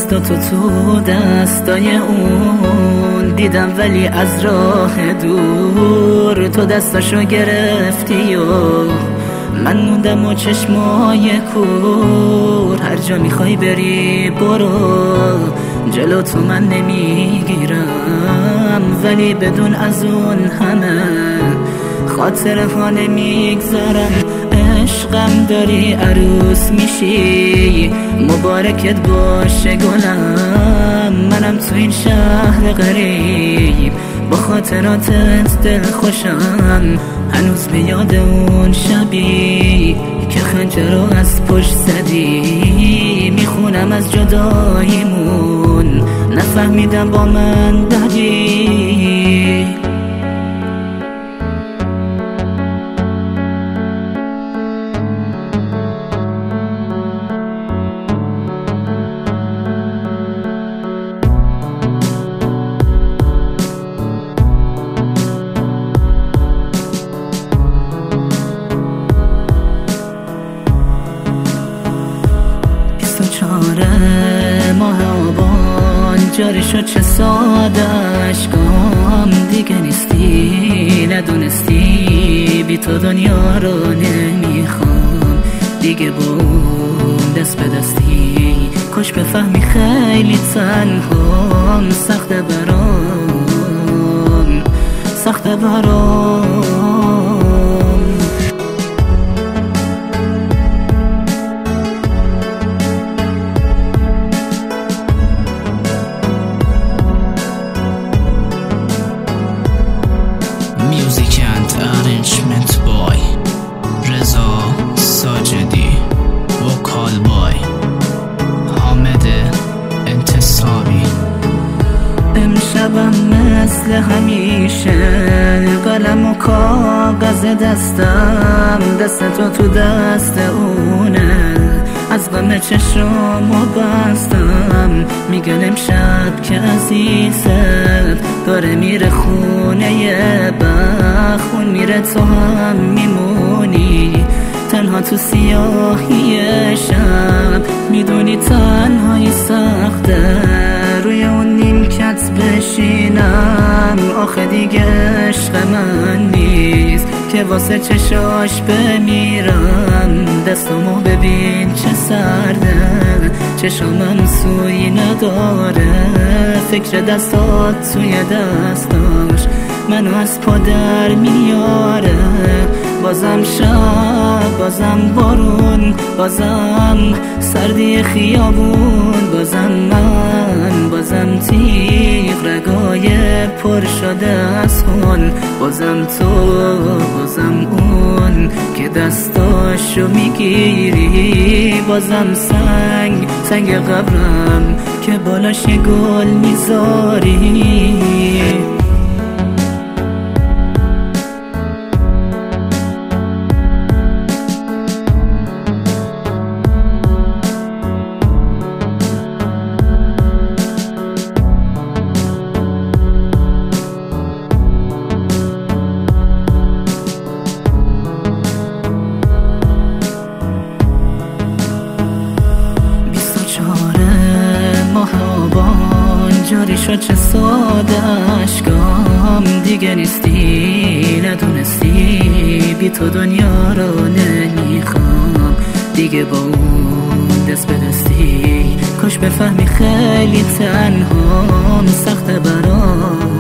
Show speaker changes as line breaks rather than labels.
دستاتو تو دستای اون دیدم، ولی از راه دور تو دستاشو گرفتی و من موندم و چشمای کور. هر جا میخوای بری برو، جلو تو من نمیگیرم، ولی بدون از اون همه خاطره ها نمیگذارم. عشقم داری عروس میشی، مبارکت باشه گلم. منم تو این شهر غریب با خاطراتت دل خوشم. هنوز به یاد اون شبی که خنجر رو از پشت زدی، میخونم از جداییمون، نفهمیدم با من داری. ماه آبان جاری شد، چه ساده عشقام دیگه نیستی. ندونستی بی تو دنیا رو نمیخوام دیگه، با اون دست به دستی. کاش بفهمی خیلی تنهام، سخته برام، سخته برام.
Music and arrangement by رضا ساجدی، وکال بای حامد انتصابی.
امشبم مثل همیشه قلم و کاغذ دستم، دست تو دست اونه. از غم چشمو بستم، میگن امشب که عزیزت داره میره خونه بخون میره، تو هم میمونی تنها تو سیاهی شب. میدونی تنهایی سخته، روی اون نیمکت بشینم. آخه دیگه عشق من نیست که واسه چشاش بمیرم. دستمو ببین چه سرده، چشامم سوی نداره. فکر دستات توی دستاش منو از پا در میاره. بازم شب، بازم بارون، بازم سردی خیابون، بازم من، بازم تیغ رگای پر شده از خون. بازم تو، بازم اون که دستاشو میگیری. بازم سنگ، سنگ قبرم که بالاش گل میذاری. جاری شد، چه ساده عشقام دیگه نیستی. ندونستی بی تو دنیا رو نمیخوام دیگه، با اون دست به دستی. کاش بفهمی خیلی تنهام، سخته برام.